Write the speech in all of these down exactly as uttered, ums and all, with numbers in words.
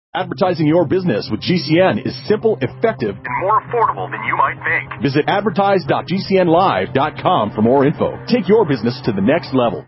Advertising your business with G C N is simple, effective, and more affordable than you might think. Visit advertise dot g c n live dot com for more info. Take your business to the next level.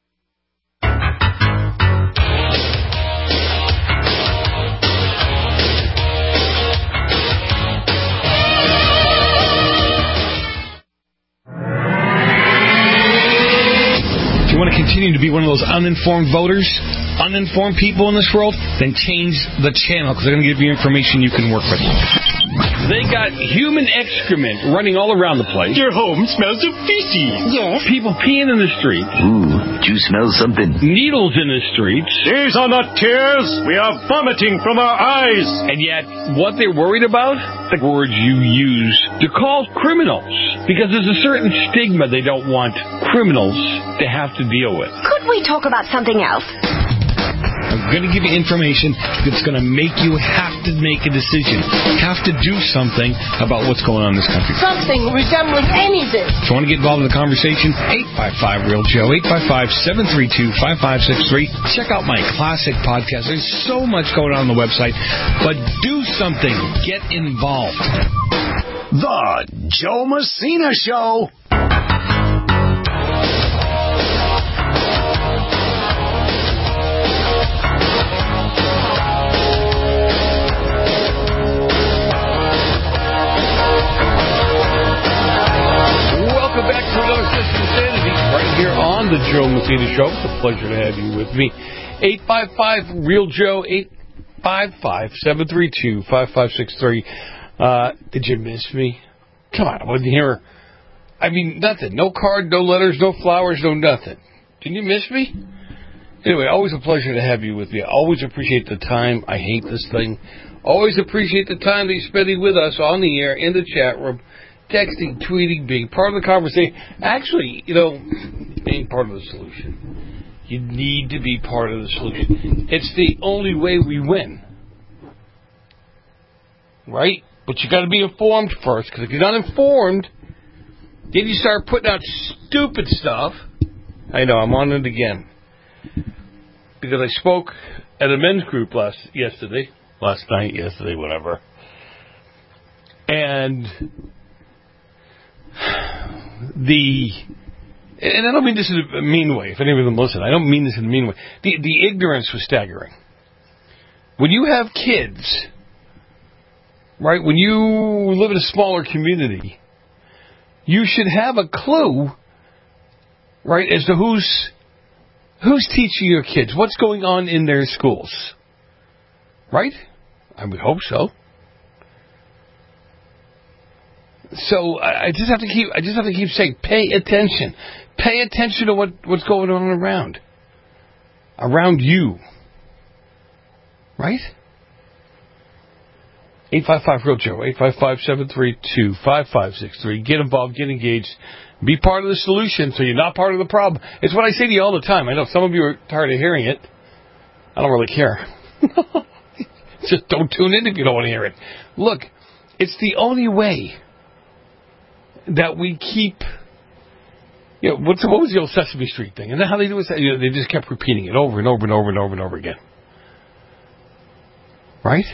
If you want to continue to be one of those uninformed voters, uninformed people in this world, then change the channel because they're going to give you information you can work with. They got human excrement running all around the place. Your home smells of feces. Yes. People peeing in the streets. Ooh, do you smell something? Needles in the streets. These are not tears. We are vomiting from our eyes. And yet, what they're worried about? The words you use to call criminals. Because there's a certain stigma they don't want criminals to have to deal with. Could we talk about something else? I'm going to give you information that's going to make you have to make a decision, have to do something about what's going on in this country. Something resembling anything. If you want to get involved in the conversation, eight five five, real Joe, eight five five, seven three two, five five six three. Check out my classic podcast. There's so much going on on the website, but do something. Get involved. The Joe Messina Show. Welcome back to another Session of Sanity right here on the Joe Messina Show. It's a pleasure to have you with me. eight five five, real Joe, eight five five, seven three two, five five six three. Uh, did you miss me? Come on, I wasn't here. I mean, nothing. No card, no letters, no flowers, no nothing. Didn't you miss me? Anyway, always a pleasure to have you with me. I always appreciate the time. I hate this thing. Always appreciate the time that you're spending with us on the air, in the chat room, texting, tweeting, being part of the conversation. Actually, you know, being part of the solution. You need to be part of the solution. It's the only way we win. Right? But you got to be informed first, because if you're not informed, then you start putting out stupid stuff. I know, I'm on it again. Because I spoke at a men's group last yesterday, last night, yesterday, whatever. And the, and I don't mean this in a mean way, if any of them listen, I don't mean this in a mean way. The, the ignorance was staggering. When you have kids, right, when you live in a smaller community, you should have a clue, right, as to who's who's teaching your kids, what's going on in their schools, right? I would hope so. So I just have to keep I just have to keep saying, pay attention, pay attention to what, what's going on around, around you, right? eight five five, real Joe, eight five five, seven three two, five five six three. Get involved, get engaged, be part of the solution so you're not part of the problem. It's what I say to you all the time. I know some of you are tired of hearing it. I don't really care. Just don't tune in if you don't want to hear it. Look, it's the only way that we keep, you know, what's, what was the old Sesame Street thing? And how they do it, you know, they just kept repeating it over and over and over and over and over again. Right?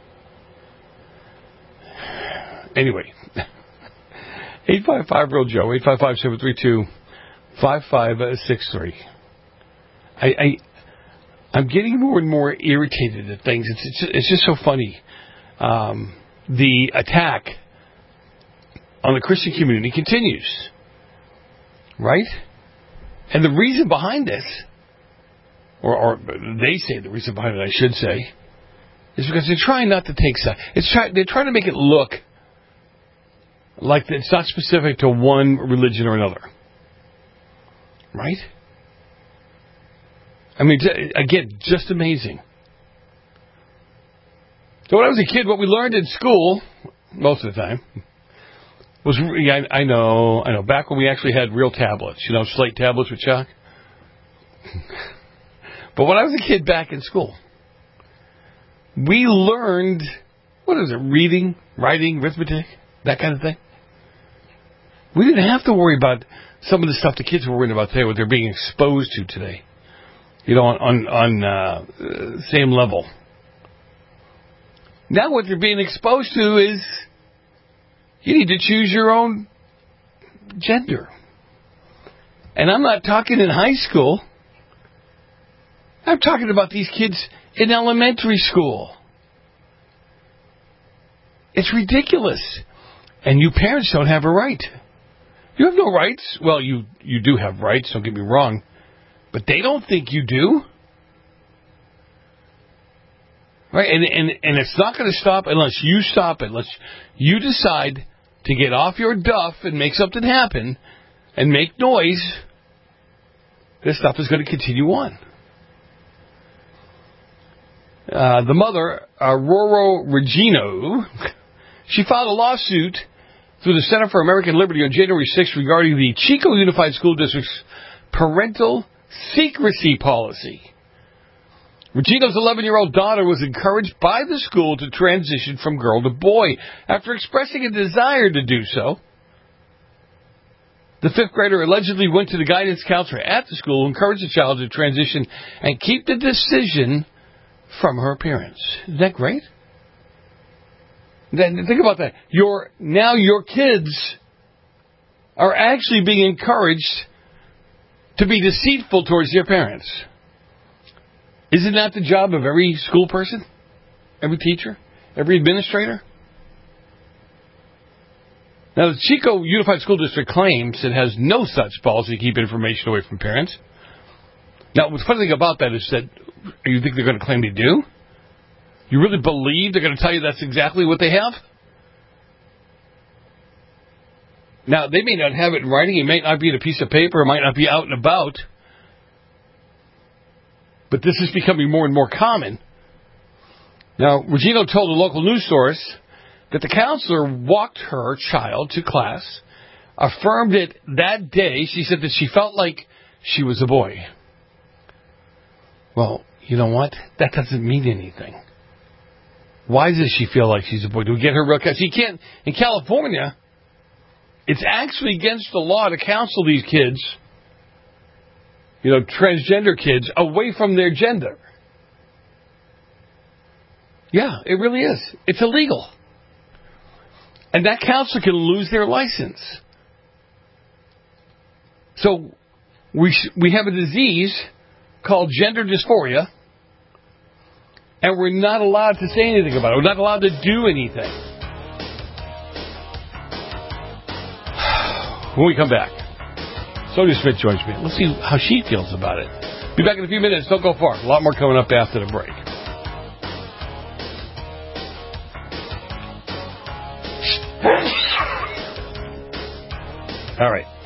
Anyway, eight five five, real Joe, eight five five, seven three two, five five six three. I, I, I'm getting more and more irritated at things. It's, it's, it's just so funny. Um, the attack on the Christian community continues. Right? And the reason behind this, or, or they say the reason behind it, I should say, is because they're trying not to take sides. It's try, they're trying to make it look like it's not specific to one religion or another. Right? I mean, again, just amazing. So when I was a kid, what we learned in school, most of the time, was, yeah, I, I know, I know, back when we actually had real tablets, you know, slate tablets with chalk. But when I was a kid back in school, we learned, what is it, reading, writing, arithmetic, that kind of thing. We didn't have to worry about some of the stuff the kids were worrying about today, what they're being exposed to today. You know, on on, on uh, same level. Now what they're being exposed to is you need to choose your own gender. And I'm not talking in high school. I'm talking about these kids in elementary school. It's ridiculous. And you parents don't have a right. You have no rights. Well, you, you do have rights, don't get me wrong. But they don't think you do. Right? And, and, and it's not going to stop unless you stop it. Unless you decide to get off your duff and make something happen and make noise. This stuff is going to continue on. Uh, the mother, Aurora Regino, she filed a lawsuit through the Center for American Liberty on January sixth regarding the Chico Unified School District's parental secrecy policy. Regino's eleven-year-old daughter was encouraged by the school to transition from girl to boy after expressing a desire to do so. The fifth grader allegedly went to the guidance counselor at the school, encouraged the child to transition and keep the decision from her parents. Isn't that great? Then think about that. Your now your kids are actually being encouraged to be deceitful towards their parents. Isn't that the job of every school person? Every teacher? Every administrator? Now, the Chico Unified School District claims it has no such policy to keep information away from parents. Now, what's funny thing about that is that you think they're going to claim they do? You really believe they're going to tell you that's exactly what they have? Now, they may not have it in writing. It may not be in a piece of paper. It might not be out and about. But this is becoming more and more common. Now, Regino told a local news source that the counselor walked her child to class, affirmed it that day. She said that she felt like she was a boy. Well, you know what? That doesn't mean anything. Why does she feel like she's a boy? Do we get her real... She can't... In California, it's actually against the law to counsel these kids, you know, transgender kids, away from their gender. Yeah, it really is. It's illegal. And that counselor can lose their license. So we sh- we have a disease called gender dysphoria, and we're not allowed to say anything about it. We're not allowed to do anything. When we come back, Sonia Smith joins me. Let's see how she feels about it. Be back in a few minutes. Don't go far. A lot more coming up after the break. All right.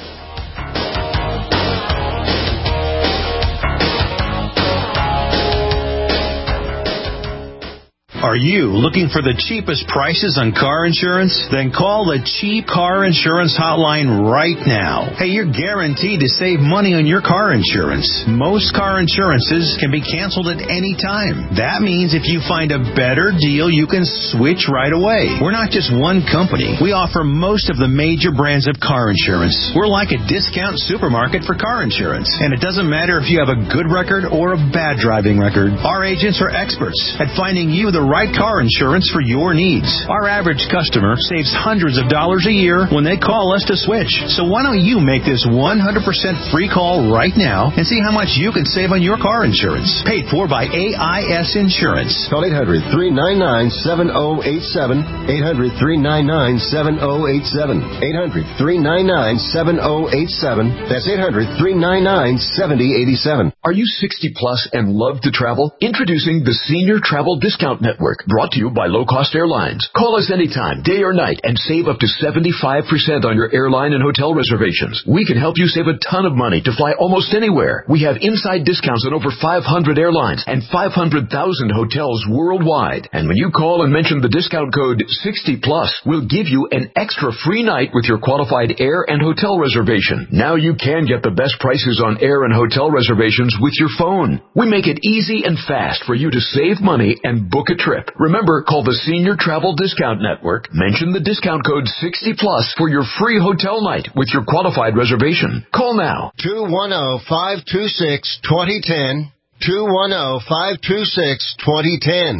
Are you looking for the cheapest prices on car insurance? Then call the Cheap Car Insurance Hotline right now. Hey, you're guaranteed to save money on your car insurance. Most car insurances can be canceled at any time. That means if you find a better deal, you can switch right away. We're not just one company. We offer most of the major brands of car insurance. We're like a discount supermarket for car insurance. And it doesn't matter if you have a good record or a bad driving record. Our agents are experts at finding you the right car insurance for your needs. Our average customer saves hundreds of dollars a year when they call us to switch. So why don't you make this one hundred percent free call right now and see how much you can save on your car insurance. Paid for by A I S Insurance. Call eight hundred, three nine nine, seven oh eight seven. eight hundred, three nine nine, seven oh eight seven. eight hundred, three nine nine, seven oh eight seven. That's eight hundred, three nine nine, seven oh eight seven. Are you sixty plus and love to travel? Introducing the Senior Travel Discount Network, brought to you by Low Cost Airlines. Call us anytime, day or night, and save up to seventy-five percent on your airline and hotel reservations. We can help you save a ton of money to fly almost anywhere. We have inside discounts on over five hundred airlines and five hundred thousand hotels worldwide. And when you call and mention the discount code sixty plus, we'll give you an extra free night with your qualified air and hotel reservation. Now you can get the best prices on air and hotel reservations with your phone. We make it easy and fast for you to save money and book a trip. Remember, call the Senior Travel Discount Network, mention the discount code sixty plus for your free hotel night with your qualified reservation. Call now. two one zero, five two six, two zero one zero. two one zero, five two six, two zero one zero.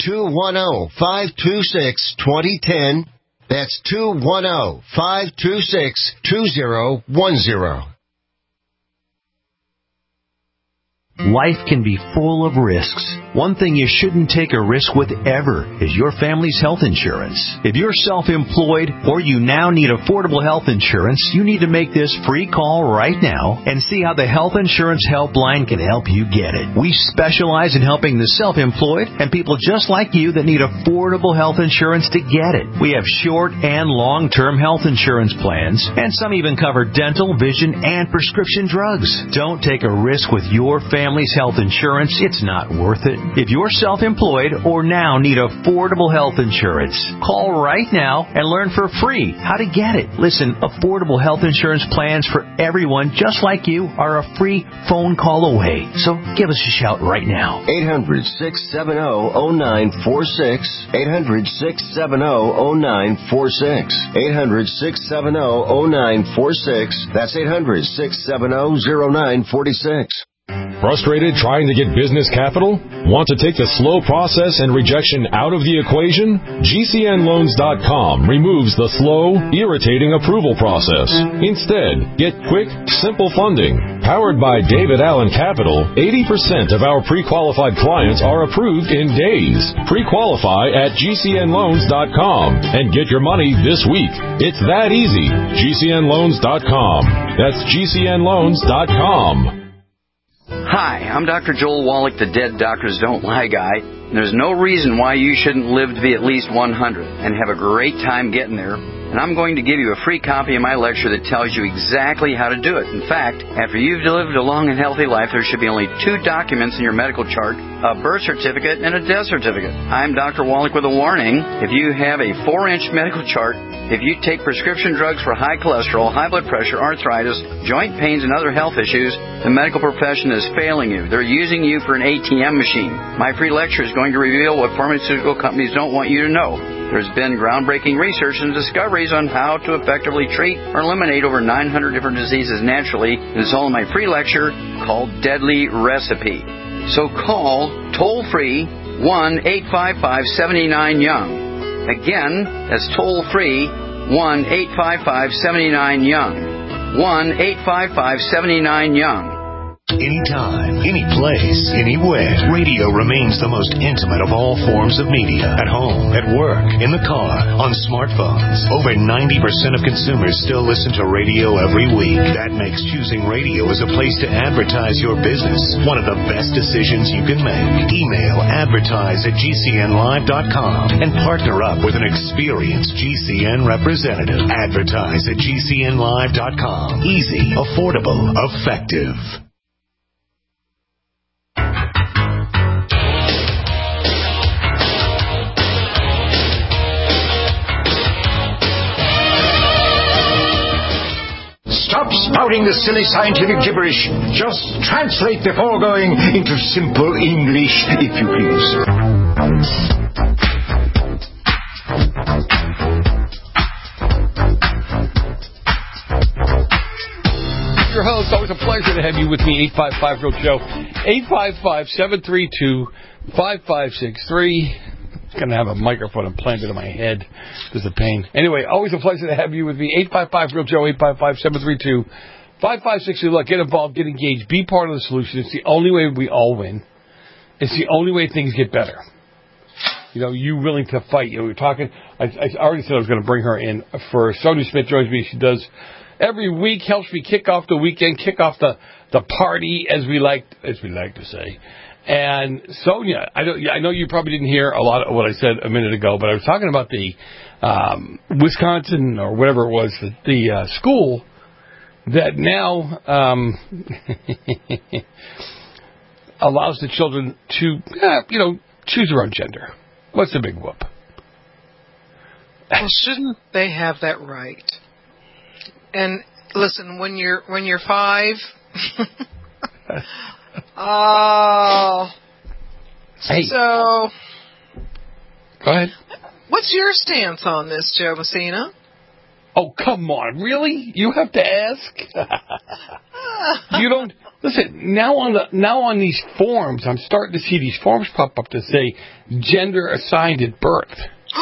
two one zero, five two six, two zero one zero. That's two one zero, five two six, two zero one zero. Life can be full of risks. One thing you shouldn't take a risk with ever is your family's health insurance. If you're self-employed or you now need affordable health insurance, you need to make this free call right now and see how the Health Insurance Helpline can help you get it. We specialize in helping the self-employed and people just like you that need affordable health insurance to get it. We have short and long-term health insurance plans, and some even cover dental, vision, and prescription drugs. Don't take a risk with your family. Family's health insurance, it's not worth it. If you're self-employed or now need affordable health insurance, call right now and learn for free how to get it. Listen, affordable health insurance plans for everyone just like you are a free phone call away. So give us a shout right now. eight hundred, six seven zero, zero nine four six. eight hundred, six seven zero, zero nine four six. eight hundred, six seven zero, zero nine four six. That's eight hundred, six seven zero, zero nine four six. Frustrated trying to get business capital? Want to take the slow process and rejection out of the equation? G C N loans dot com removes the slow, irritating approval process. Instead, get quick, simple funding. Powered by David Allen Capital, eighty percent of our pre-qualified clients are approved in days. Pre-qualify at G C N loans dot com and get your money this week. It's that easy. G C N loans dot com. That's G C N loans dot com. Hi, I'm Doctor Joel Wallach, the Dead Doctors Don't Lie guy. There's no reason why you shouldn't live to be at least one hundred and have a great time getting there. And I'm going to give you a free copy of my lecture that tells you exactly how to do it. In fact, after you've lived a long and healthy life, there should be only two documents in your medical chart, a birth certificate and a death certificate. I'm Doctor Wallach with a warning. If you have a four-inch medical chart, if you take prescription drugs for high cholesterol, high blood pressure, arthritis, joint pains, and other health issues, the medical profession is failing you. They're using you for an A T M machine. My free lecture is going to reveal what pharmaceutical companies don't want you to know. There's been groundbreaking research and discoveries on how to effectively treat or eliminate over nine hundred different diseases naturally. It's all in my free lecture called Deadly Recipe. So call toll-free one eight five five, seven nine young. Again, that's toll-free one eight five five, seven nine young. one eight five five, seven nine young. Anytime, any place, anywhere, radio remains the most intimate of all forms of media. At home, at work, in the car, on smartphones. Over ninety percent of consumers still listen to radio every week. That makes choosing radio as a place to advertise your business one of the best decisions you can make. Email advertise at G C N live dot com and partner up with an experienced G C N representative. Advertise at G C N live dot com. Easy, affordable, effective. Stop spouting the silly scientific gibberish. Just translate the foregoing into simple English, if you please. Your host, always a pleasure to have you with me. eight five five real Joe. eight five five, seven three two, five five six three. I'm going to have a microphone implanted in my head. This is a pain. Anyway, always a pleasure to have you with me. eight five five real Joe, eight five five, seven three two, five five six three. Look, get involved, get engaged, be part of the solution. It's the only way we all win. It's the only way things get better. You know, you willing to fight. You know, we were talking, I, I already said I was going to bring her in for Sonia Smith joins me. She does every week, helps me kick off the weekend, kick off the, the party, as we like, as we like to say. And Sonia, I know, I know you probably didn't hear a lot of what I said a minute ago, but I was talking about the um, Wisconsin or whatever it was, the, the uh, school that now um, allows the children to, uh, you know, choose their own gender. What's the big whoop? Well, shouldn't they have that right? And listen, when you're when you're five. Oh. Hey. So. Go ahead. What's your stance on this, Joe Messina? Oh, come on. Really? You have to ask? you don't Listen, now on the now on these forms, I'm starting to see these forms pop up to say gender assigned at birth.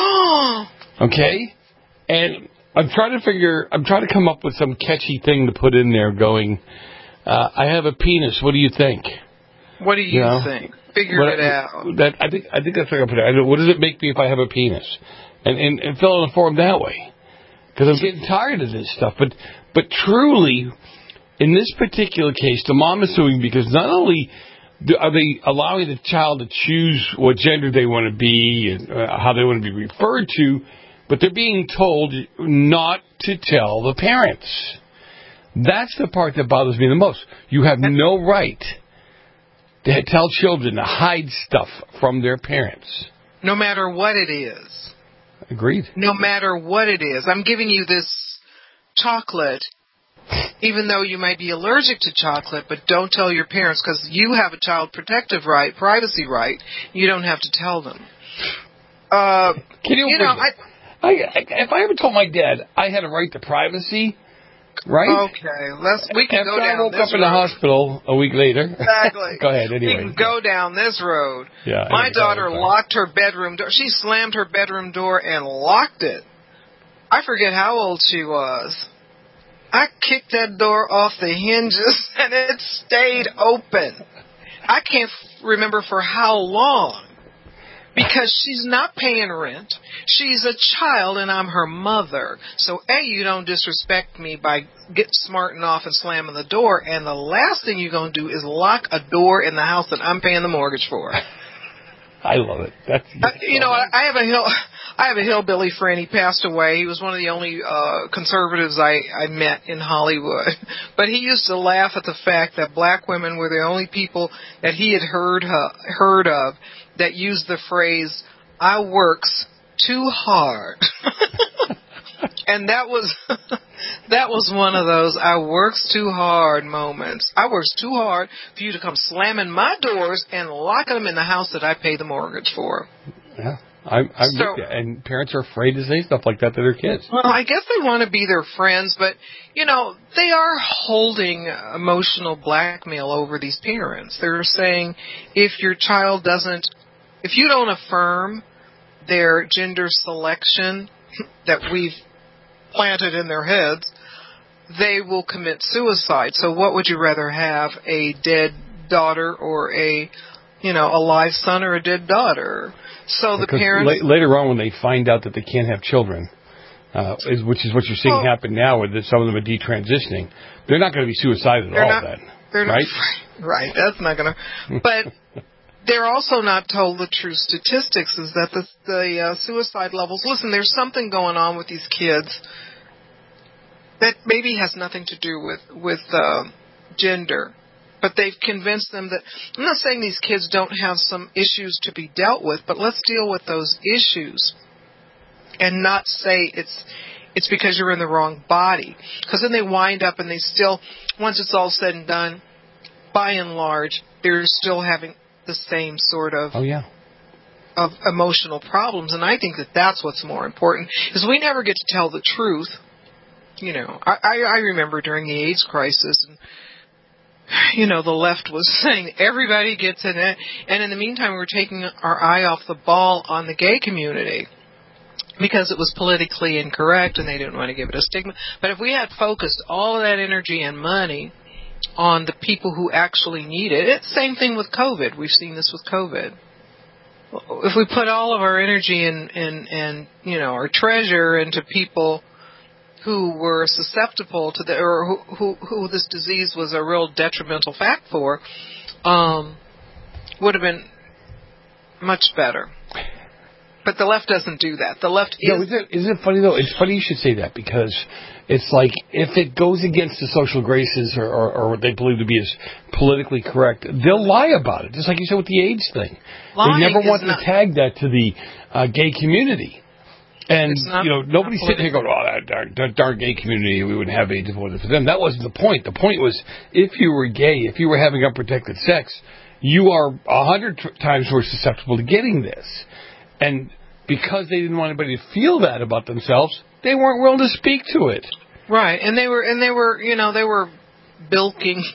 Okay? And I'm trying to figure, I'm trying to come up with some catchy thing to put in there going, uh, I have a penis, what do you think? What do you, you know? think? Figure what, it out. That, I think I think that's what I put in. I know, what does it make me if I have a penis? And, and, and fill in a form that way. Because I'm getting tired of this stuff. But But truly, in this particular case, the mom is suing because not only do, are they allowing the child to choose what gender they want to be and uh, how they want to be referred to, but they're being told not to tell the parents. That's the part that bothers me the most. You have no right to tell children to hide stuff from their parents. No matter what it is. Agreed. No matter what it is. I'm giving you this chocolate, even though you might be allergic to chocolate, but don't tell your parents because you have a child protective right, privacy right. You don't have to tell them. Uh, Can you, you know, I, I, if I ever told my dad I had a right to privacy, right? Okay, let's. We can After go down I woke this up road. in the hospital a week later. Exactly. Go ahead. Anyway, we can go down this road. Yeah. My anyway, daughter locked her bedroom door. She slammed her bedroom door and locked it. I forget how old she was. I kicked that door off the hinges and it stayed open. I can't remember for how long. Because she's not paying rent. She's a child and I'm her mother. So, A, you don't disrespect me by getting smarting off and slamming the door. And the last thing you're going to do is lock a door in the house that I'm paying the mortgage for. I love it. That's, uh, you know, I, I have a hill, I have a hillbilly friend. He passed away. He was one of the only uh, conservatives I, I met in Hollywood. But he used to laugh at the fact that black women were the only people that he had heard uh, heard of that used the phrase, I works too hard. And that was that was one of those I works too hard moments. I works too hard for you to come slamming my doors and locking them in the house that I pay the mortgage for. Yeah, I'm, I'm so, with you. And parents are afraid to say stuff like that to their kids. Well, I guess they want to be their friends, but, you know, they are holding emotional blackmail over these parents. They're saying if your child doesn't, if you don't affirm their gender selection that we've planted in their heads, they will commit suicide. So what would you rather have, a dead daughter or a, you know, a live son or a dead daughter? So the because parents... La- later on when they find out that they can't have children, uh, is, which is what you're seeing well, happen now where some of them are detransitioning, they're not going to be suicidal at all not, then. They're right? Not, right, that's not going to... But... They're also not told the true statistics, is that the, the uh, suicide levels... Listen, there's something going on with these kids that maybe has nothing to do with, with uh, gender, but they've convinced them that... I'm not saying these kids don't have some issues to be dealt with, but let's deal with those issues and not say it's it's because you're in the wrong body. Because then they wind up and they still, once it's all said and done, by and large, they're still having... the same sort of oh yeah of emotional problems, and I think that that's what's more important, is we never get to tell the truth. You know, I, I, I remember during the AIDS crisis, and you know, the left was saying everybody gets it, and in the meantime, we were taking our eye off the ball on the gay community because it was politically incorrect, and they didn't want to give it a stigma. But if we had focused all of that energy and money on the people who actually need it. It's the same thing with COVID. We've seen this with COVID. If we put all of our energy and, and, and you know, our treasure into people who were susceptible to the, or who, who, who this disease was a real detrimental fact for, um, would have been much better. But the left doesn't do that. The left is... No, isn't it, isn't it funny, though? It's funny you should say that, because it's like if it goes against the social graces or, or, or what they believe to be as politically correct, they'll lie about it, just like you said with the AIDS thing. Lying they never want not, to tag that to the uh, gay community. And, not, you know, nobody's sitting here going, oh, that darn, that darn gay community, we wouldn't have AIDS if it wasn't for them. That wasn't the point. The point was, if you were gay, if you were having unprotected sex, you are a hundred times more susceptible to getting this. And because they didn't want anybody to feel that about themselves, they weren't willing to speak to it. Right, and they were, and they were, you know, they were bilking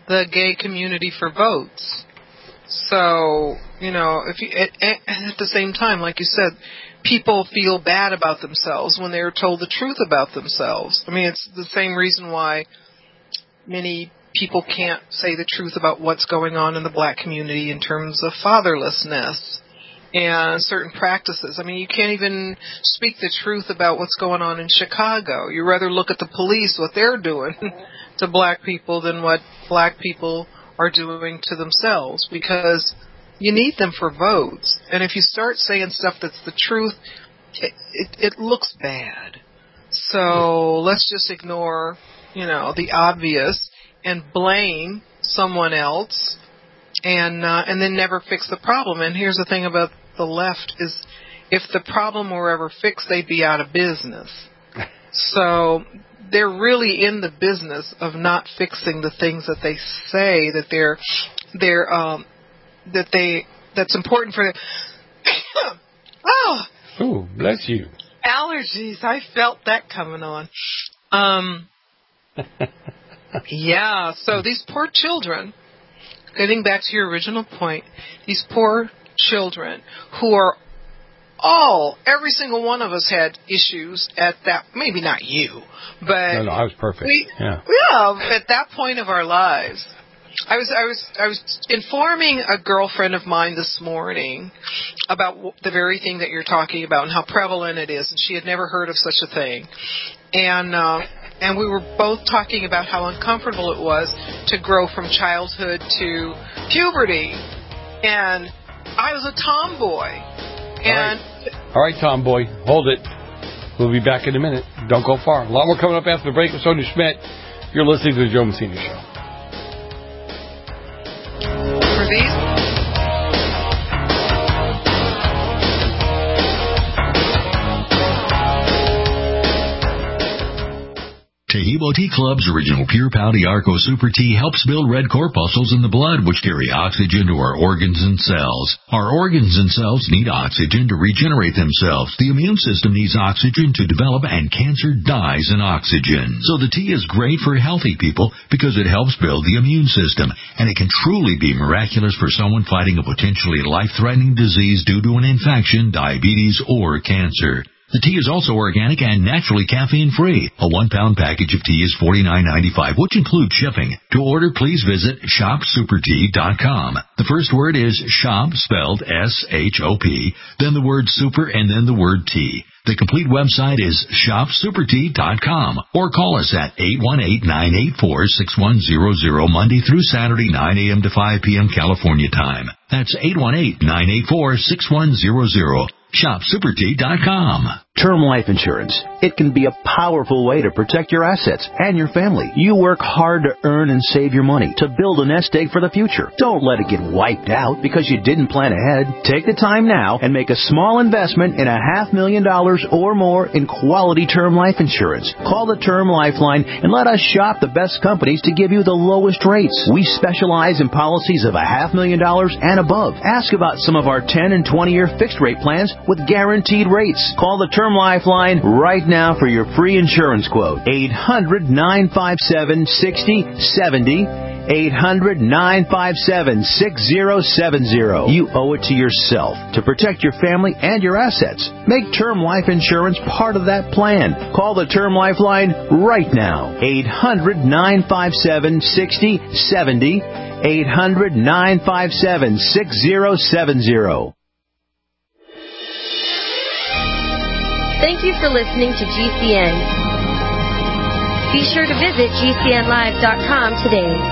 the gay community for votes. So, you know, if you, at, at the same time, like you said, people feel bad about themselves when they're told the truth about themselves. I mean, it's the same reason why many people can't say the truth about what's going on in the black community in terms of fatherlessness and certain practices. I mean, you can't even speak the truth about what's going on in Chicago. You rather look at the police, what they're doing to black people than what black people are doing to themselves, because you need them for votes. And if you start saying stuff that's the truth, it, it, it looks bad. So let's just ignore, you know, the obvious and blame someone else and uh, and then never fix the problem. And here's the thing about the left is if the problem were ever fixed, they'd be out of business. So they're really in the business of not fixing the things that they say that they're they're um, that they that's important for them. Oh, ooh, bless you. Allergies. I felt that coming on. Um, yeah. So these poor children. Getting back to your original point, these poor children who are all, every single one of us had issues at that, maybe not you, but... No, no, I was perfect. We, yeah. yeah, at that point of our lives. I was, I was, I was informing a girlfriend of mine this morning about the very thing that you're talking about and how prevalent it is, and she had never heard of such a thing. And, uh, and we were both talking about how uncomfortable it was to grow from childhood to puberty. And I was a tomboy. And All right. All right, tomboy, hold it. We'll be back in a minute. Don't go far. A lot more coming up after the break with Sonia Schmidt. You're listening to the Joe Messina Show. For these... Taheebo Tea Club's original Pure Pouty Arco Super Tea helps build red corpuscles in the blood, which carry oxygen to our organs and cells. Our organs and cells need oxygen to regenerate themselves. The immune system needs oxygen to develop, and cancer dies in oxygen. So the tea is great for healthy people because it helps build the immune system, and it can truly be miraculous for someone fighting a potentially life-threatening disease due to an infection, diabetes, or cancer. The tea is also organic and naturally caffeine-free. A one-pound package of tea is forty-nine ninety-five, which includes shipping. To order, please visit shop super tea dot com. The first word is shop, spelled S H O P, then the word super, and then the word tea. The complete website is shop super tea dot com, or call us at eight one eight, nine eight four, six one zero zero, Monday through Saturday, nine a.m. to five p.m. California time. That's eight one eight, nine eight four, six one zero zero. shop super tea dot com. Term life insurance. It can be a powerful way to protect your assets and your family. You work hard to earn and save your money to build a nest egg for the future. Don't let it get wiped out because you didn't plan ahead. Take the time now and make a small investment in a half million dollars or more in quality term life insurance. Call the Term Lifeline and let us shop the best companies to give you the lowest rates. We specialize in policies of a half million dollars and above. Ask about some of our ten and twenty year fixed rate plans with guaranteed rates. Call the Term Lifeline right now for your free insurance quote. eight hundred, nine five seven, six zero seven zero. eight hundred, nine five seven, six zero seven zero. You owe it to yourself to protect your family and your assets. Make term life insurance part of that plan. Call the Term Lifeline right now. eight hundred, nine five seven, six zero seven zero. eight hundred, nine five seven, six zero seven zero. Thank you for listening to G C N. Be sure to visit G C N live dot com today.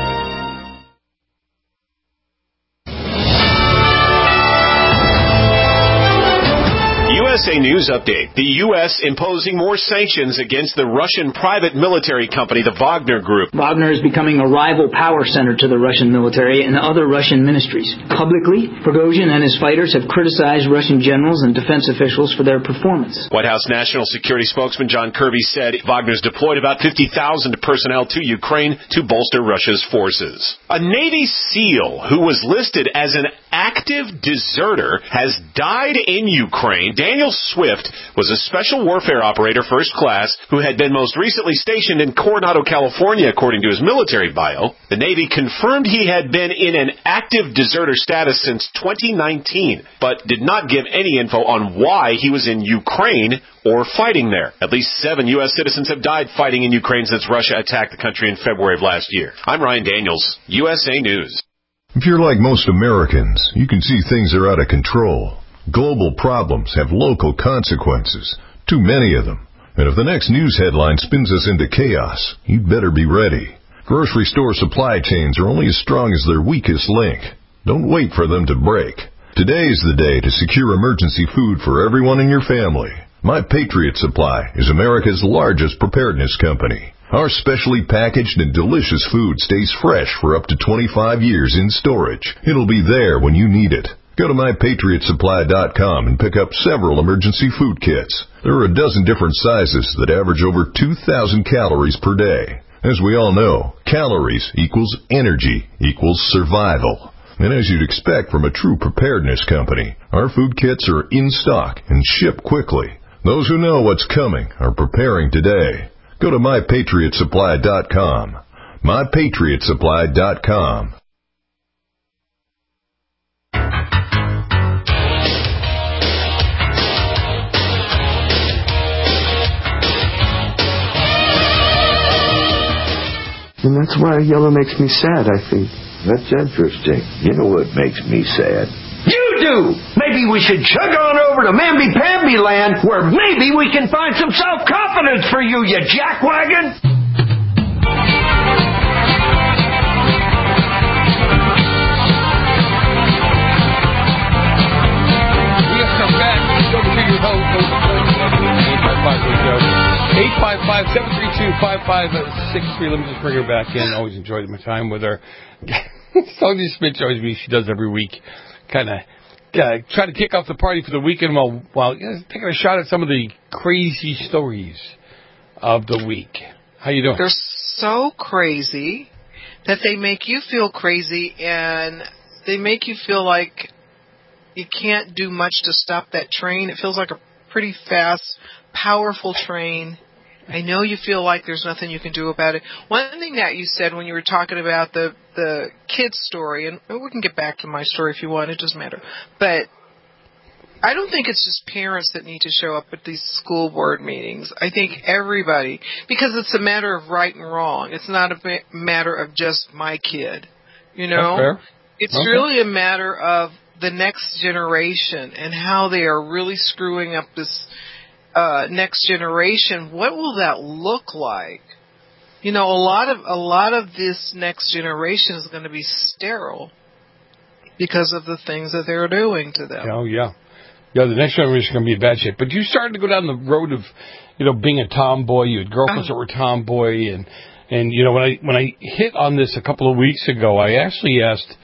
U S A News Update. The U S imposing more sanctions against the Russian private military company, the Wagner Group. Wagner is becoming a rival power center to the Russian military and other Russian ministries. Publicly, Prigozhin and his fighters have criticized Russian generals and defense officials for their performance. White House National Security spokesman John Kirby said Wagner's deployed about fifty thousand personnel to Ukraine to bolster Russia's forces. A Navy SEAL who was listed as an active deserter has died in Ukraine. Daniel Swift was a special warfare operator, first class, who had been most recently stationed in Coronado, California, according to his military bio. The Navy confirmed he had been in an active deserter status since twenty nineteen, but did not give any info on why he was in Ukraine or fighting there. At least seven U S citizens have died fighting in Ukraine since Russia attacked the country in February of last year. I'm Ryan Daniels, U S A News. If you're like most Americans, you can see things are out of control. Global problems have local consequences, too many of them. And if the next news headline spins us into chaos, you'd better be ready. Grocery store supply chains are only as strong as their weakest link. Don't wait for them to break. Today is the day to secure emergency food for everyone in your family. My Patriot Supply is America's largest preparedness company. Our specially packaged and delicious food stays fresh for up to twenty-five years in storage. It'll be there when you need it. Go to my patriot supply dot com and pick up several emergency food kits. There are a dozen different sizes that average over two thousand calories per day. As we all know, calories equals energy equals survival. And as you'd expect from a true preparedness company, our food kits are in stock and ship quickly. Those who know what's coming are preparing today. Go to my patriot supply dot com. my patriot supply dot com. And that's why yellow makes me sad, I think. That's interesting. You know what makes me sad? You do! Maybe we should chug on over to Mamby-Pamby land, where maybe we can find some self-confidence for you, you jackwagon! We have come back. Go to your home. eight five five, seven three two, five five six three. Let me just bring her back in. Always enjoyed my time with her. Sonia Smith joins me. She does every week. Kind of uh, try to kick off the party for the weekend while, while you know, taking a shot at some of the crazy stories of the week. How you doing? They're so crazy that they make you feel crazy, and they make you feel like you can't do much to stop that train. It feels like a pretty fast, powerful train. I know you feel like there's nothing you can do about it. One thing that you said when you were talking about the, the kid's story, and we can get back to my story if you want, it doesn't matter. But I don't think it's just parents that need to show up at these school board meetings. I think everybody, because it's a matter of right and wrong. It's not a matter of just my kid, you know? That's fair. It's okay. really a matter of the next generation and how they are really screwing up this Uh, next generation. What will that look like? You know, a lot of a lot of this next generation is going to be sterile because of the things that they're doing to them. Oh yeah, yeah. The next generation is going to be in bad shape. But you started to go down the road of, you know, being a tomboy. You had girlfriends oh. that were tomboy, and and you know when I when I hit on this a couple of weeks ago, I actually asked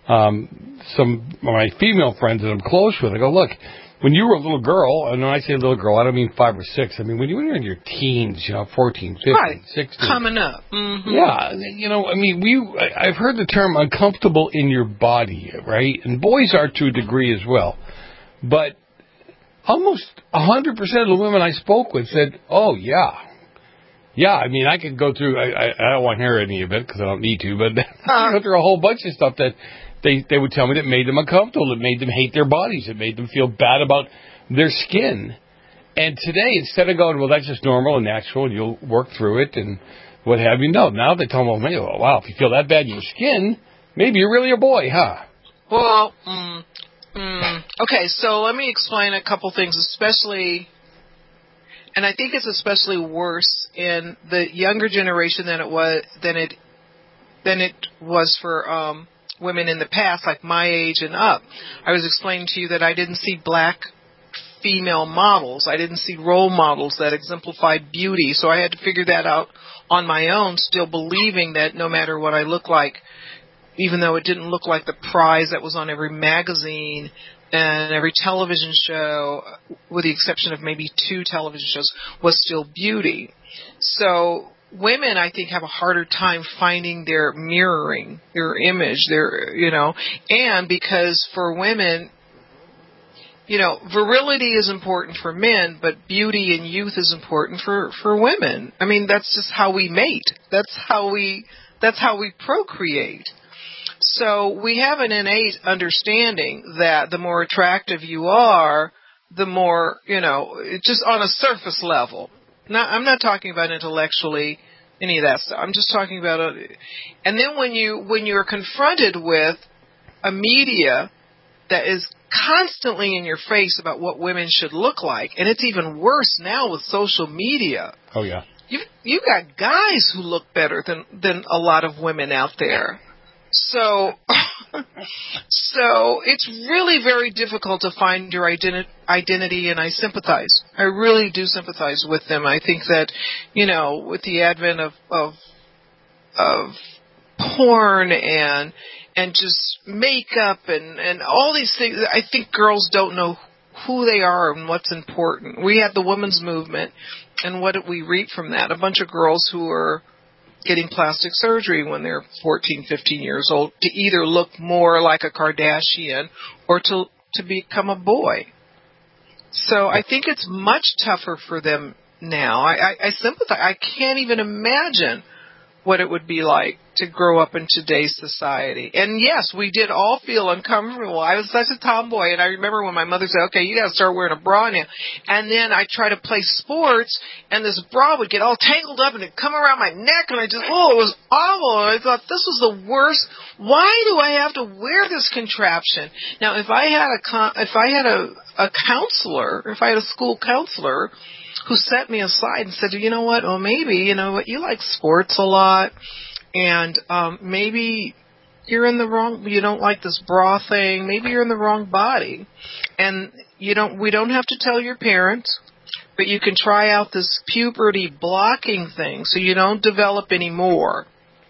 um, some of my female friends that I'm close with. I go, look. When you were a little girl, and when I say little girl, I don't mean five or six. I mean, when you were in your teens, you know, fourteen, fifteen, right. sixteen. Coming up. Mm-hmm. Yeah, you know, I mean, we. I've heard the term uncomfortable in your body, right? And boys are to a degree as well. But almost one hundred percent of the women I spoke with said, oh, yeah. Yeah, I mean, I could go through, I, I, I don't want to hear any of it because I don't need to, but I go through a whole bunch of stuff that They they would tell me that made them uncomfortable, it made them hate their bodies, it made them feel bad about their skin. And today, instead of going, well, that's just normal and natural, and you'll work through it and what have you, no. Now they tell them, well, wow, if you feel that bad in your skin, maybe you're really a boy, huh? Well, mm, mm, okay, so let me explain a couple things, especially, and I think it's especially worse in the younger generation than it was than it than it was for um women in the past, like my age and up. I was explaining to you that I didn't see black female models. I didn't see role models that exemplified beauty. So I had to figure that out on my own, still believing that no matter what I look like, even though it didn't look like the prize that was on every magazine and every television show, with the exception of maybe two television shows, was still beauty. So women, I think, have a harder time finding their mirroring, their image, their, you know, and because for women, you know, virility is important for men, but beauty and youth is important for, for women. I mean, that's just how we mate. That's how we, that's how we procreate. So we have an innate understanding that the more attractive you are, the more, you know, just on a surface level. Not, I'm not talking about intellectually, any of that stuff. I'm just talking about, a, and then when you, when you're confronted with a media that is constantly in your face about what women should look like, and it's even worse now with social media. Oh, yeah. You you got guys who look better than, than a lot of women out there. So, so it's really very difficult to find your identi- identity, and I sympathize. I really do sympathize with them. I think that, you know, with the advent of of, of porn and and just makeup and, and all these things, I think girls don't know who they are and what's important. We had the women's movement, and what did we reap from that? A bunch of girls who are getting plastic surgery when they're fourteen, fifteen years old to either look more like a Kardashian or to to become a boy. So I think it's much tougher for them now. I, I, I sympathize. I can't even imagine what it would be like to grow up in today's society. And yes, we did all feel uncomfortable. I was such a tomboy, and I remember when my mother said, okay, you got to start wearing a bra now. And then I tried to play sports, and this bra would get all tangled up, and it'd come around my neck, and I just, oh, it was awful. And I thought, this was the worst. Why do I have to wear this contraption? Now, if I had a, con- if I had a, a counselor, if I had a school counselor who set me aside and said, you know what, well, maybe, you know what, you like sports a lot, and um, maybe you're in the wrong, you don't like this bra thing, maybe you're in the wrong body, and you don't, we don't have to tell your parents, but you can try out this puberty blocking thing so you don't develop any more.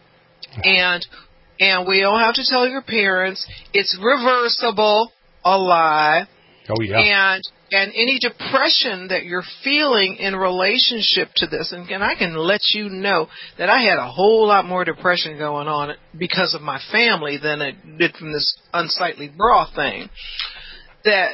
And, and we don't have to tell your parents, it's reversible, a lie. Oh, yeah. And and any depression that you're feeling in relationship to this, and, and I can let you know that I had a whole lot more depression going on because of my family than it did from this unsightly bra thing, that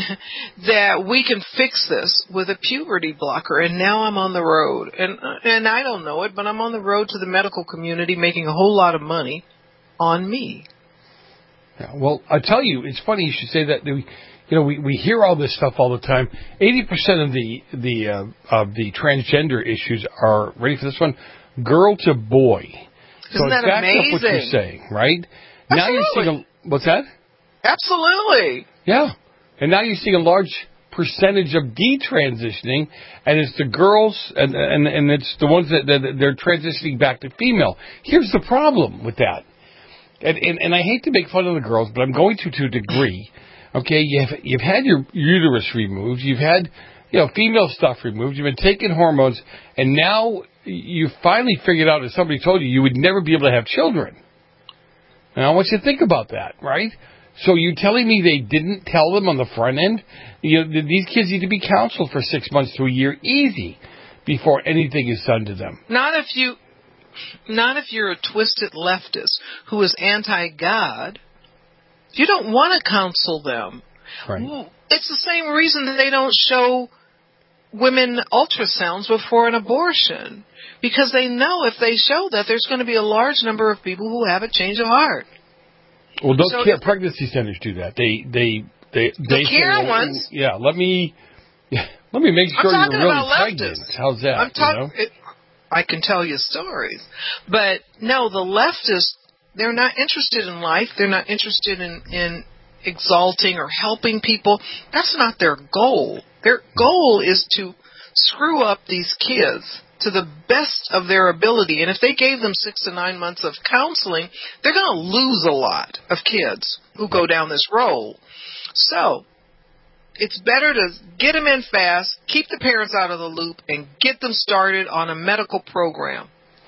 that we can fix this with a puberty blocker. And now I'm on the road, and and I don't know it, but I'm on the road to the medical community making a whole lot of money on me. Yeah, well, I tell you, it's funny you should say that. We, you know, we, we hear all this stuff all the time. eighty percent of the the uh, of the transgender issues are, ready for this one, girl to boy. Isn't so that it backs amazing? up what you're saying, right? Absolutely. Now you're seeing a, what's that? Absolutely. Yeah, and now you're seeing a large percentage of detransitioning, and it's the girls, and and and it's the ones that, that they're transitioning back to female. Here's the problem with that. And, and and I hate to make fun of the girls, but I'm going to to a degree. Okay, you've you've had your uterus removed, you've had, you know, female stuff removed, you've been taking hormones, and now you finally figured out, as somebody told you, you would never be able to have children. Now I want you to think about that, right? So you're telling me they didn't tell them on the front end? You know, these kids need to be counseled for six months to a year, easy, before anything is done to them. Not if you. Not if you're a twisted leftist who is anti-God. You don't want to counsel them. Right. It's the same reason that they don't show women ultrasounds before an abortion. Because they know if they show that, there's going to be a large number of people who have a change of heart. Well, those so care pregnancy centers do that. They, they, they, the they care say, ones. Yeah, let me, yeah, let me make sure I'm you're really about pregnant. leftists. How's that? I'm talking. You know? I can tell you stories. But no, the leftists, they're not interested in life. They're not interested in, in exalting or helping people. That's not their goal. Their goal is to screw up these kids to the best of their ability. And if they gave them six to nine months of counseling, they're going to lose a lot of kids who go down this road. So it's better to get them in fast, keep the parents out of the loop, and get them started on a medical program.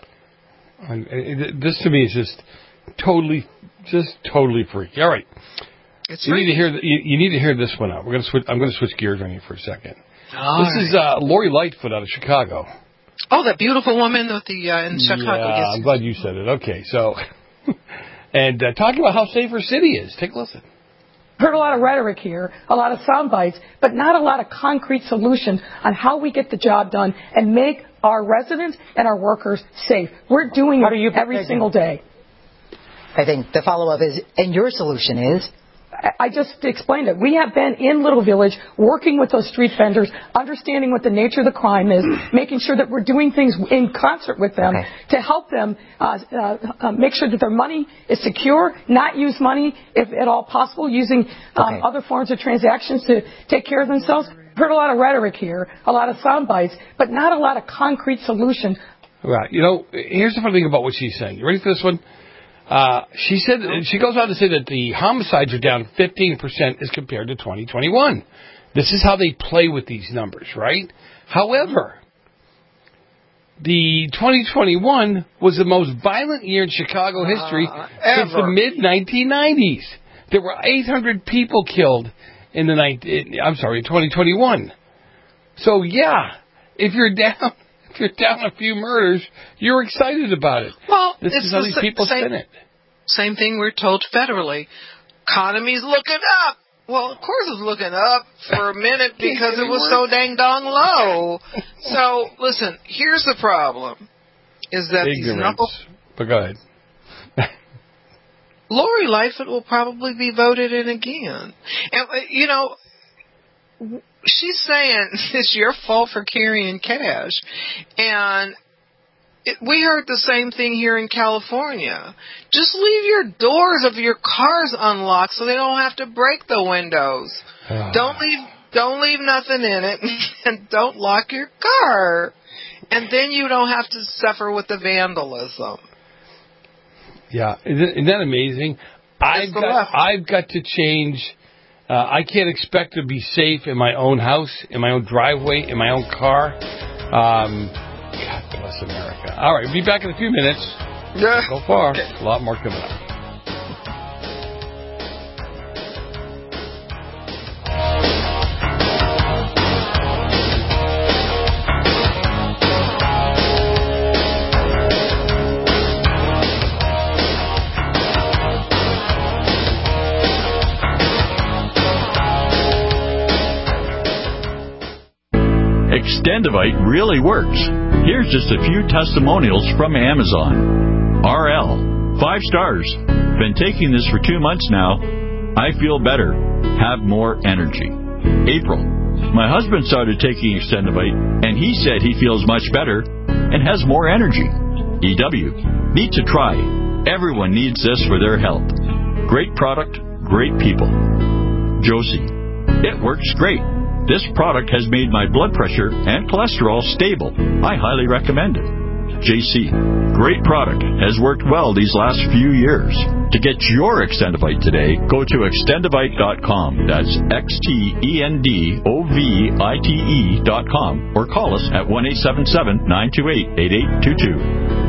This to me is just totally, just totally freaky. All right, it's you freaky. need to hear. You, you need to hear this one out. We're going to switch. I'm going to switch gears on you for a second. All this right. is uh, Lori Lightfoot out of Chicago. Oh, that beautiful woman with the uh, in Chicago. Yeah, Yes. I'm glad you said it. Okay, so, and uh, talking about how safe our city is. Take a listen. Heard a lot of rhetoric here, a lot of sound bites, but not a lot of concrete solution on how we get the job done and make our residents and our workers safe. We're doing it do every single day. I think the follow-up is, and your solution is? I just explained it. We have been in Little Village working with those street vendors, understanding what the nature of the crime is, making sure that we're doing things in concert with them okay. to help them uh, uh, make sure that their money is secure, not use money, if at all possible, using um, okay. other forms of transactions to take care of themselves. Heard a lot of rhetoric here, a lot of sound bites, but not a lot of concrete solution. Right. You know, here's the funny thing about what she's saying. You ready for this one? Uh, she said, she goes on to say that the homicides are down fifteen percent as compared to twenty twenty-one. This is how they play with these numbers, right? However, the twenty twenty-one was the most violent year in Chicago history uh, since the mid nineteen nineties. There were eight hundred people killed in the nineteen, I'm sorry, twenty twenty-one. So yeah, if you're down, if you're down a few murders, you're excited about it. Well, this it's is how the these sa- people same, spin it. Same thing we're told federally. Economy's looking up. Well, of course it's looking up for a minute because it was so dang dong low. So, listen, here's the problem. Is that Ignorance. these knuckle... But go ahead. Lori Lightfoot will probably be voted in again. And, you know, she's saying it's your fault for carrying cash. And it, we heard the same thing here in California. Just leave your doors of your cars unlocked so they don't have to break the windows. Don't leave don't leave nothing in it, and don't lock your car. And then you don't have to suffer with the vandalism. Yeah, isn't that amazing? I've got, I've got to change. Uh, I can't expect to be safe in my own house, in my own driveway, in my own car. Um, God bless America. All right, we'll be back in a few minutes. Yeah. Go far. A lot more coming up. Extendivite really works. Here's just a few testimonials from Amazon. R L, five stars. Been taking this for two months now. I feel better. Have more energy. April, my husband started taking Extendivite, and he said he feels much better and has more energy. E W, need to try. Everyone needs this for their health. Great product, great people. Josie, it works great. This product has made my blood pressure and cholesterol stable. I highly recommend it. J C, great product. Has worked well these last few years. To get your Extendivite today, go to extendivite dot com. That's X T E N D O V I T E dot com. Or call us at one eight seven seven, nine two eight, eight eight two two.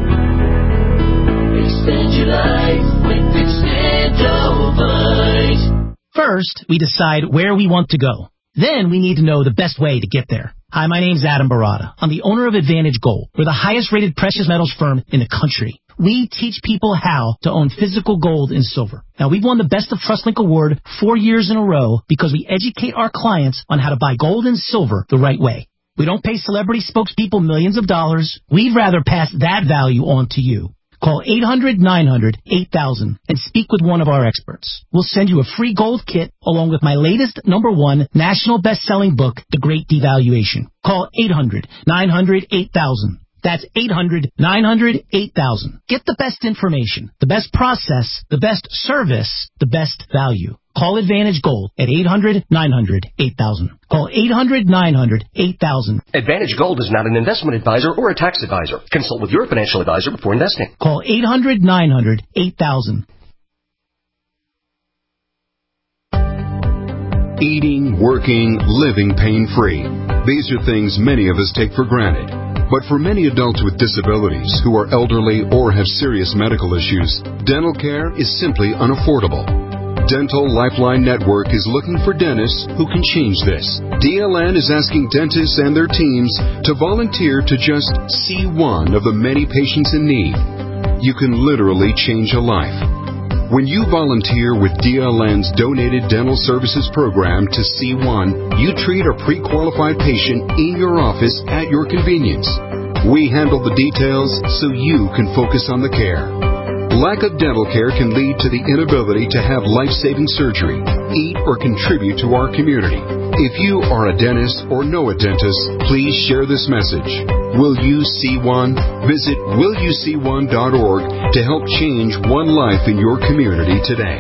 Extend your life with Extendivite. First, we decide where we want to go. Then we need to know the best way to get there. Hi, my name's Adam Barada. I'm the owner of Advantage Gold. We're the highest rated precious metals firm in the country. We teach people how to own physical gold and silver. Now, we've won the Best of TrustLink Award four years in a row because we educate our clients on how to buy gold and silver the right way. We don't pay celebrity spokespeople millions of dollars. We'd rather pass that value on to you. Call eight hundred, nine hundred, eight thousand and speak with one of our experts. We'll send you a free gold kit along with my latest number one national best-selling book, The Great Devaluation. Call eight hundred, nine hundred, eight thousand. That's eight hundred, nine hundred, eight thousand. Get the best information, the best process, the best service, the best value. Call Advantage Gold at eight hundred, nine hundred, eight thousand. Call eight hundred, nine hundred, eight thousand. Advantage Gold is not an investment advisor or a tax advisor. Consult with your financial advisor before investing. Call eight hundred, nine hundred, eight thousand. Eating, working, living pain-free. These are things many of us take for granted. But for many adults with disabilities who are elderly or have serious medical issues, dental care is simply unaffordable. Dental Lifeline Network is looking for dentists who can change this. D L N is asking dentists and their teams to volunteer to just see one of the many patients in need. You can literally change a life. When you volunteer with D L N's Donated Dental Services Program to C one, you treat a pre-qualified patient in your office at your convenience. We handle the details so you can focus on the care. Lack of dental care can lead to the inability to have life-saving surgery, eat, or contribute to our community. If you are a dentist or know a dentist, please share this message. Will you see one? Visit will you see one dot org to help change one life in your community today.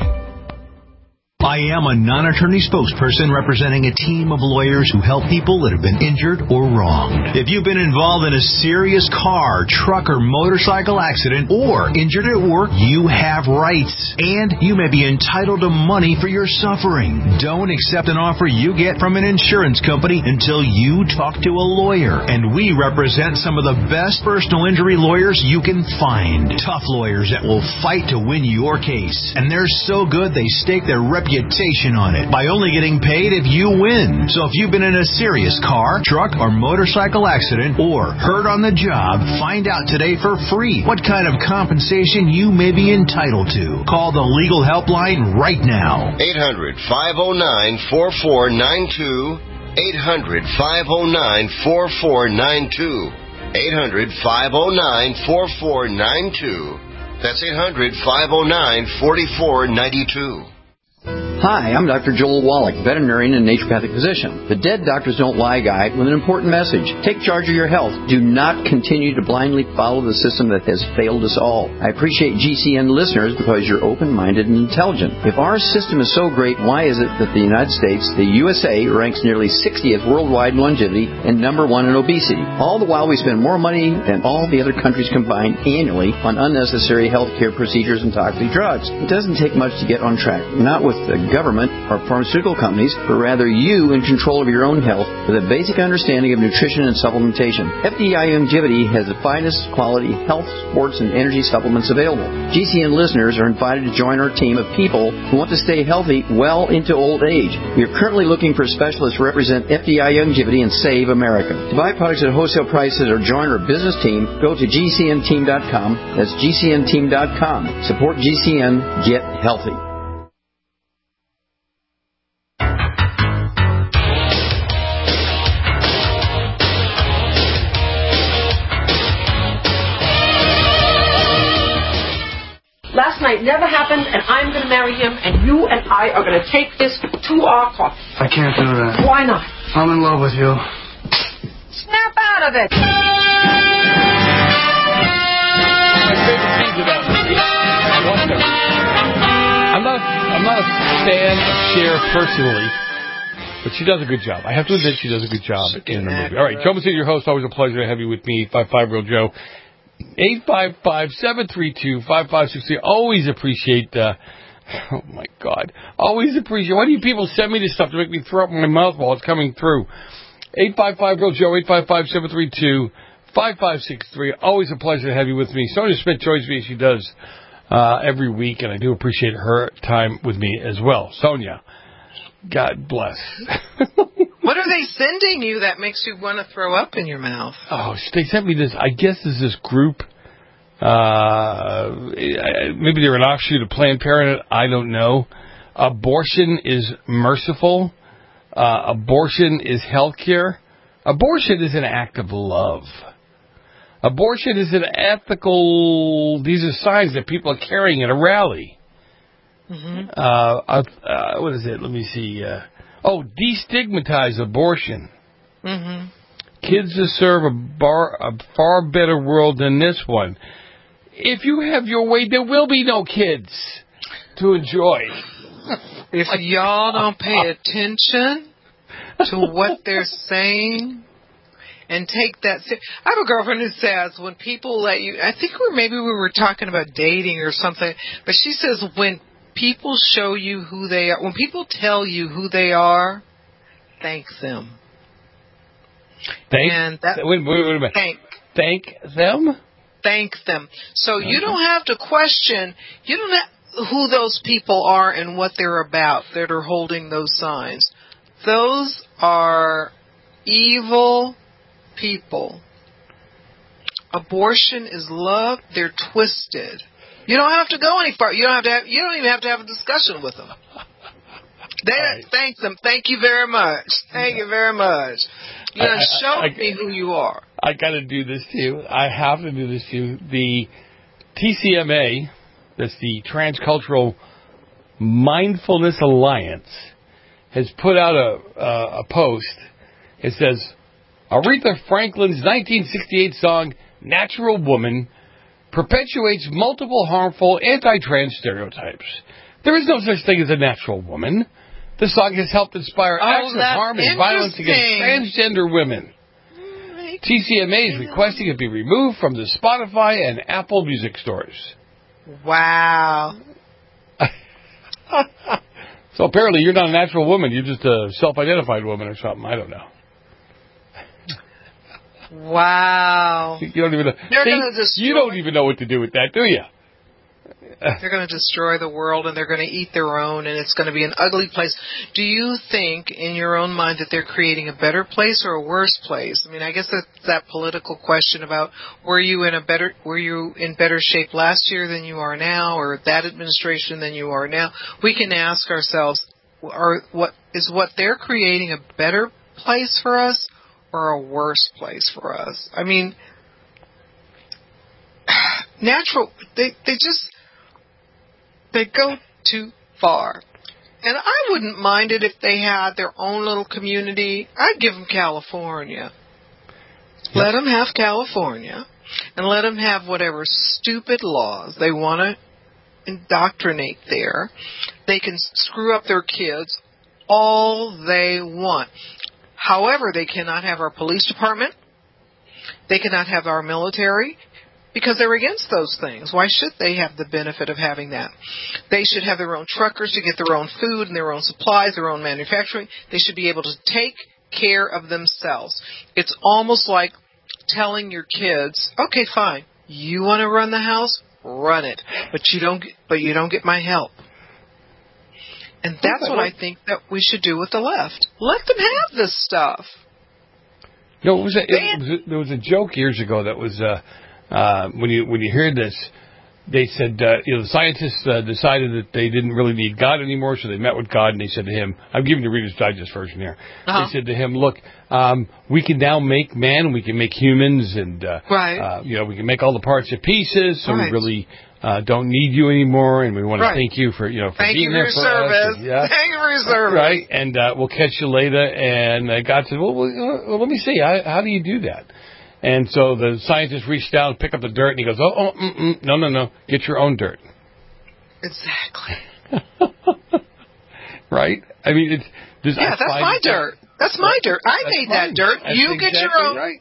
I am a non-attorney spokesperson representing a team of lawyers who help people that have been injured or wronged. If you've been involved in a serious car, truck, or motorcycle accident or injured at work, you have rights, and you may be entitled to money for your suffering. Don't accept an offer you get from an insurance company until you talk to a lawyer, and we represent some of the best personal injury lawyers you can find. Tough lawyers that will fight to win your case, and they're so good they stake their reputation on it by only getting paid if you win. So if you've been in a serious car, truck, or motorcycle accident or hurt on the job, find out today for free what kind of compensation you may be entitled to. Call the legal helpline right now. eight hundred, five oh nine, four four nine two. eight hundred, five oh nine, four four nine two. eight hundred, five oh nine, four four nine two. That's eight hundred, five oh nine, four four nine two. Hi, I'm Doctor Joel Wallach, veterinarian and naturopathic physician, the Dead Doctors Don't Lie guy with an important message. Take charge of your health. Do not continue to blindly follow the system that has failed us all. I appreciate G C N listeners because you're open-minded and intelligent. If our system is so great, why is it that the United States, the U S A, ranks nearly sixtieth worldwide in longevity and number one in obesity? All the while we spend more money than all the other countries combined annually on unnecessary health care procedures and toxic drugs. It doesn't take much to get on track. Not with the government or pharmaceutical companies, but rather you in control of your own health with a basic understanding of nutrition and supplementation. F D I Longevity has the finest quality health, sports, and energy supplements available. G C N listeners are invited to join our team of people who want to stay healthy well into old age. We are currently looking for specialists to represent F D I Longevity and Save America. To buy products at wholesale prices or join our business team, go to G C N team dot com. That's G C N team dot com. Support G C N. Get healthy. Last night never happened, and I'm going to marry him, and you and I are going to take this to our coffin. I can't do that. Why not? I'm in love with you. Snap out of it. I'm not, I'm not a fan of Cher personally, but she does a good job. I have to admit she does a good job in the movie. All right, Joe Massey, your host. Always a pleasure to have you with me, eight five five Real Joe. eight five five, seven three two, five five six three. Always appreciate, uh, oh my God. Always appreciate, why do you people send me this stuff to make me throw up my mouth while it's coming through? eight five five Real Joe, eight five five, seven three two, five five six three. Always a pleasure to have you with me. Sonia Smith joins me as she does uh, every week, and I do appreciate her time with me as well. Sonia, God bless. What are they sending you that makes you want to throw up in your mouth? Oh, they sent me this. I guess this is this group. Uh, maybe they're an offshoot of Planned Parenthood. I don't know. Abortion is merciful. Uh, abortion is health care. Abortion is an act of love. Abortion is an ethical. These are signs that people are carrying at a rally. Mm-hmm. Uh, uh, what is it? Let me see. Uh, oh, destigmatize abortion. Mm-hmm. Kids deserve a, bar, a far better world than this one. If you have your way, there will be no kids to enjoy. If y'all don't pay attention to what they're saying and take that... I have a girlfriend who says when people let you... I think we're, maybe we were talking about dating or something, but she says when people show you who they are, when people tell you who they are, thank them. Thank, and that, wait, wait, wait a minute. Thank. Thank them? Thank them. So you don't have to question. You don't have, who those people are and what they're about that are holding those signs. Those are evil people. Abortion is love. They're twisted. You don't have to go any far. You don't have to. Have, you don't even have to have a discussion with them. They right. Thank them. Thank you very much. Thank you very much. You know, show I, me who you are. I got to do this to you. I have to do this to you. The T C M A, that's the Transcultural Mindfulness Alliance, has put out a uh, a post. It says, Aretha Franklin's nineteen sixty-eight song, Natural Woman, perpetuates multiple harmful anti-trans stereotypes. There is no such thing as a natural woman. The song has helped inspire oh, acts of harm and violence against transgender women. T C M A is requesting it be removed from the Spotify and Apple Music stores. Wow. So apparently you're not a natural woman. You're just a self-identified woman or something. I don't know. Wow. You don't even know. They're See, gonna destroy, you don't even know what to do with that, do you? They're going to destroy the world, and they're going to eat their own, and it's going to be an ugly place. Do you think, in your own mind, that they're creating a better place or a worse place? I mean, I guess that's that political question about were you in a better were you in better shape last year than you are now, or that administration than you are now? We can ask ourselves, are what is what they're creating a better place for us or a worse place for us? I mean, natural. They they just. They go too far. And I wouldn't mind it if they had their own little community. I'd give them California. Yep. Let them have California. And let them have whatever stupid laws they want to indoctrinate there. They can screw up their kids all they want. However, they cannot have our police department. They cannot have our military. Because they're against those things. Why should they have the benefit of having that? They should have their own truckers to get their own food and their own supplies, their own manufacturing. They should be able to take care of themselves. It's almost like telling your kids, okay, fine, you want to run the house? Run it. But you don't get, but you don't get my help. And that's what I think that we should do with the left. Let them have this stuff. No, it was a, it was a, there was a joke years ago that was... Uh, Uh, when you when you hear this, they said uh, you know the scientists uh, decided that they didn't really need God anymore, so they met with God and they said to him, "I'm giving the Reader's Digest version here." Uh-huh. They said to him, "Look, um, we can now make man, we can make humans, and uh, right. uh, you know we can make all the parts of pieces, so right. we really uh, don't need you anymore, and we want right. to thank you for you know for thank being you there for, for your us." And, yeah. Thank you for your service. Right, and uh, we'll catch you later. And uh, God said, "Well, well, well let me see. How, how do you do that?" And so the scientist reached down and picked up the dirt, and he goes, oh, oh mm-mm, no, no, no, get your own dirt. Exactly. Right? I mean, it's... Yeah, that's my dirt. That's my dirt. I that's made mine. that dirt. That's you exactly get your own. Right.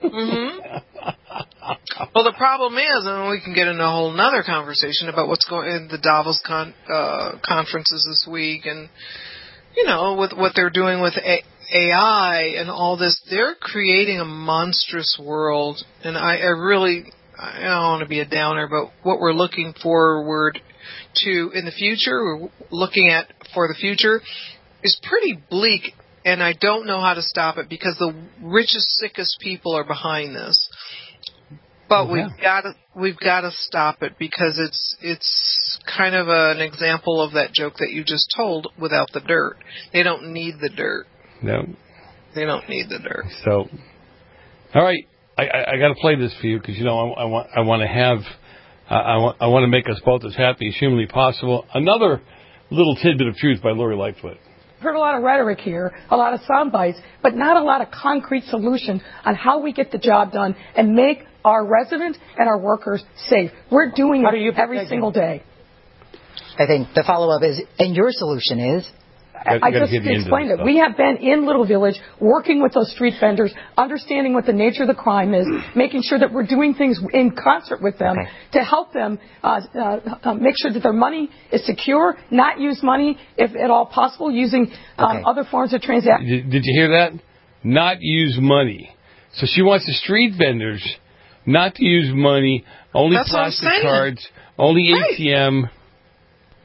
Mm-hmm. Well, the problem is, and we can get into a whole nother conversation about what's going in the Davos con- uh, conferences this week, and, you know, with what they're doing with... A- A I and all this, they're creating a monstrous world, and I, I really, I don't want to be a downer, but what we're looking forward to in the future, we're looking at for the future, is pretty bleak, and I don't know how to stop it because the richest, sickest people are behind this. But yeah. we've got to we've got to stop it because it's it's kind of a, an example of that joke that you just told without the dirt. They don't need the dirt. No. They don't need the dirt. So, all right, I, I, I got to play this for you because you know I, I want I want to have uh, I want I want to make us both as happy as humanly possible. Another little tidbit of truth by Lori Lightfoot. Heard a lot of rhetoric here, a lot of sound bites, but not a lot of concrete solution on how we get the job done and make our residents and our workers safe. We're doing how it do you every single day. I think the follow-up is, and your solution is? Got, I just explained it. We have been in Little Village working with those street vendors, understanding what the nature of the crime is, making sure that we're doing things in concert with them okay. to help them uh, uh, make sure that their money is secure, not use money, if at all possible, using um, okay. other forms of transaction. Did, did you hear that? Not use money. So she wants the street vendors not to use money, only That's plastic cards, only right. A T M.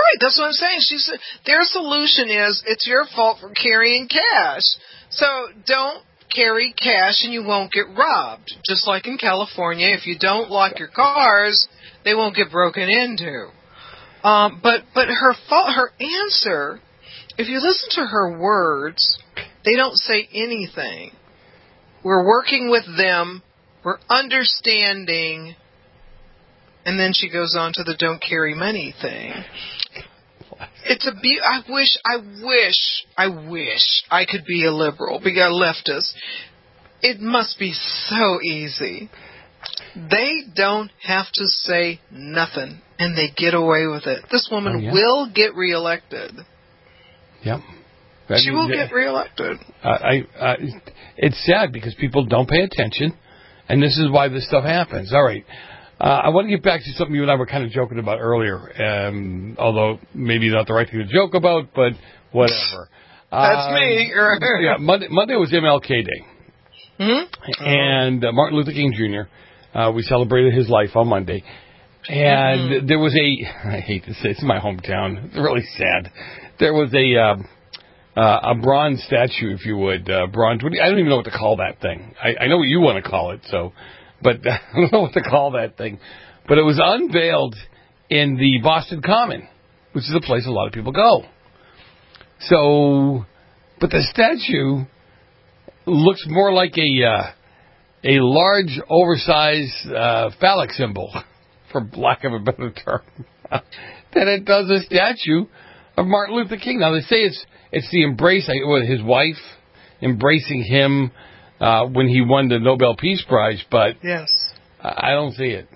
Right, that's what I'm saying. She said their solution is it's your fault for carrying cash. So don't carry cash and you won't get robbed. Just like in California, if you don't lock your cars, they won't get broken into. Um, but but her fault, her answer, if you listen to her words, they don't say anything. We're working with them. We're understanding. And then she goes on to the don't carry money thing. It's a be- I wish, I wish, I wish I could be a liberal, be a leftist. It must be so easy. They don't have to say nothing, and they get away with it. This woman oh, yeah. will get reelected. Yep. She will get reelected. Uh, I, uh, it's sad because people don't pay attention, and this is why this stuff happens. All right. Uh, I want to get back to something you and I were kind of joking about earlier, um, although maybe not the right thing to joke about, but whatever. That's um, me. yeah, Monday, Monday was M L K Day. Mm-hmm. And uh, Martin Luther King Junior, uh, we celebrated his life on Monday. And mm-hmm. there was a, I hate to say, it's my hometown. It's really sad. There was a uh, uh, a bronze statue, if you would. Uh, bronze, I don't even know what to call that thing. I, I know what you want to call it, so... But I don't know what to call that thing. But it was unveiled in the Boston Common, which is a place a lot of people go. So, but the statue looks more like a uh, a large, oversized uh, phallic symbol, for lack of a better term, than it does a statue of Martin Luther King. Now, they say it's it's the embrace, with his wife embracing him, Uh, when he won the Nobel Peace Prize, but yes. I don't see it.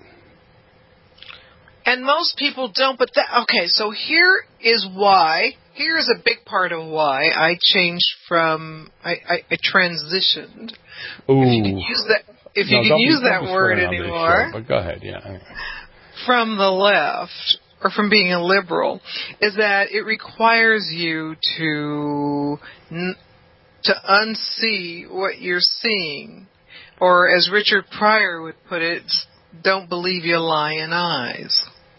And most people don't, but that, okay, so here is why, here is a big part of why I changed from, I, I, I transitioned. Ooh. If you can use that, if no, you can use be, that word anymore. Show, but go ahead, yeah. From the left, or from being a liberal, is that it requires you to... N- to unsee what you're seeing. Or as Richard Pryor would put it, don't believe your lying eyes.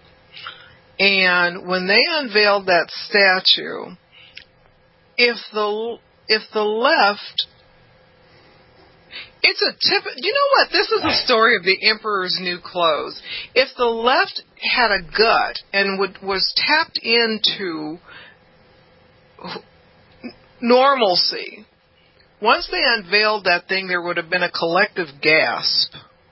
And when they unveiled that statue, if the if the left, it's a tip, you know what, this is a story of the emperor's new clothes. If the left had a gut and would, was tapped into normalcy, once they unveiled that thing, there would have been a collective gasp.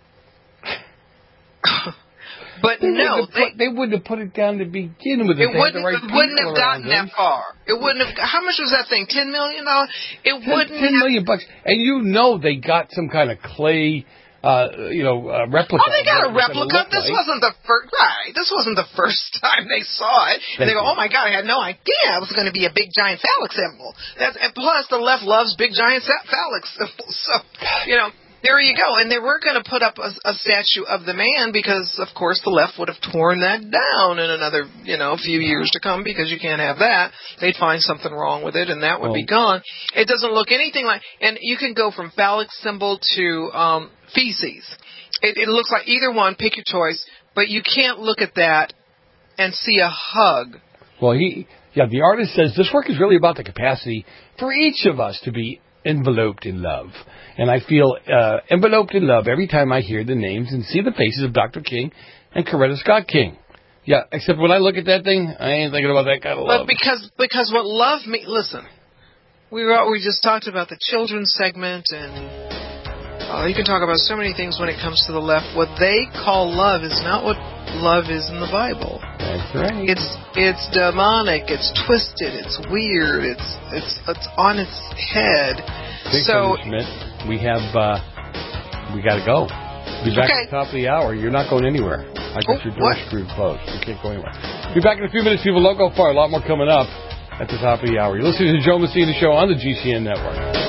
But they no, wouldn't they, put, they wouldn't have put it down to begin with. It they wouldn't, right it wouldn't have gotten them. that far. It wouldn't have. How much was that thing? Ten million dollars. It ten, wouldn't. Ten million bucks, and you know they got some kind of clay. Uh, you know, uh, replica. Oh, they got a replica. This like. wasn't the first. Right. This wasn't the first time they saw it. And Thank they go, you. "Oh my God, I had no idea it was going to be a big giant phallic symbol." That's, and plus, the left loves big giant phallic symbols. So, you know, there you go. And they were going to put up a, a statue of the man because, of course, the left would have torn that down in another, you know, few years to come because you can't have that. They'd find something wrong with it, and that would well, be gone. It doesn't look anything like. And you can go from phallic symbol to um, feces. It, it looks like either one, pick your choice, but you can't look at that and see a hug. Well, he, yeah, the artist says this work is really about the capacity for each of us to be enveloped in love. And I feel uh, enveloped in love every time I hear the names and see the faces of Doctor King and Coretta Scott King. Yeah, except when I look at that thing, I ain't thinking about that kind of love. But because because what love means, listen, we were, we just talked about the children's segment, and uh, you can talk about so many things when it comes to the left. What they call love is not what love is in the Bible. That's right. It's it's demonic. It's twisted. It's weird. It's it's it's on its head. Big so Schmidt, we have uh, we got to go. Be back okay. at the top of the hour. You're not going anywhere. I got oh, your door what? screwed closed. You can't go anywhere. Be back in a few minutes, people. Don't go far. A lot more coming up at the top of the hour. You're listening to the Joe Messina Show on the G C N Network.